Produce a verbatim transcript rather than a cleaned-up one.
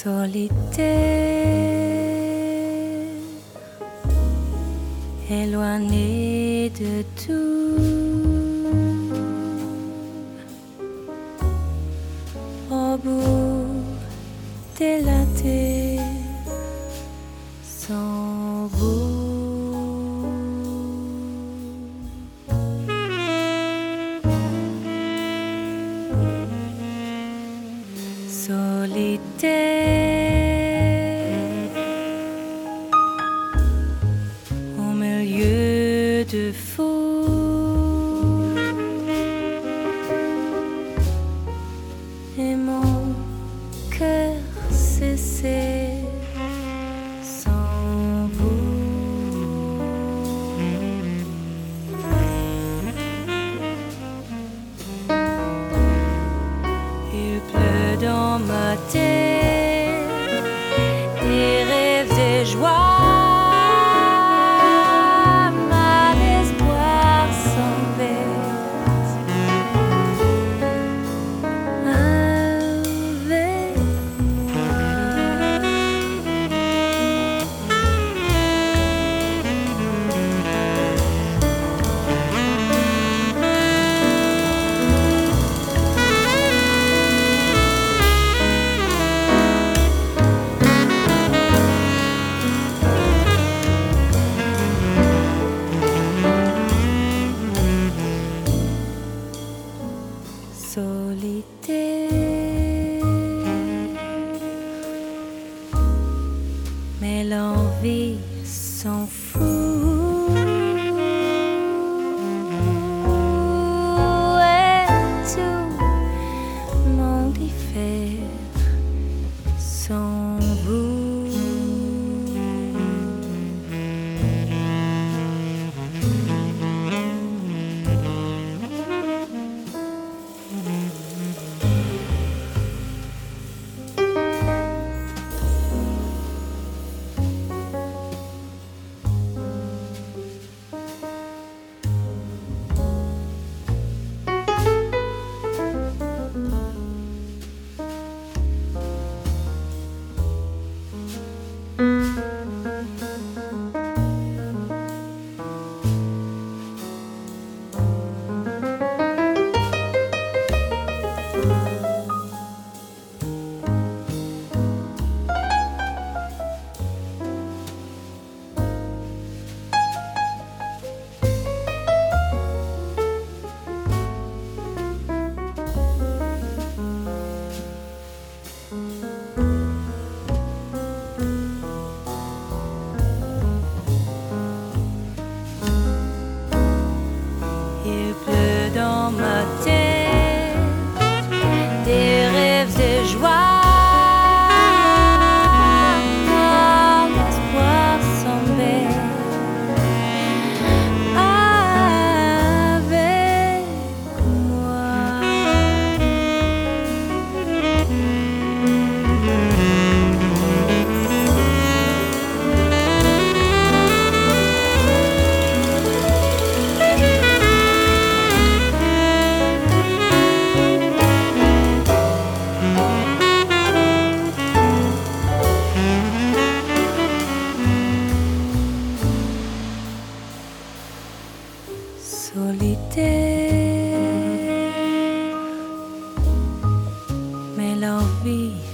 solitaire, éloigné de tout, au bout de la terre, sans bout. Solitaire, au milieu de fous, et mon cœur cessait sans vous. Il pleut dans ma tête des rêves de joie. Solitaire, mais l'envie s'en fout, et tout m'en diffère sans vous. Il pleut dans ma tête des rêves de joie. Mon espoir s'embête avec moi. Solitaire, mais l'envie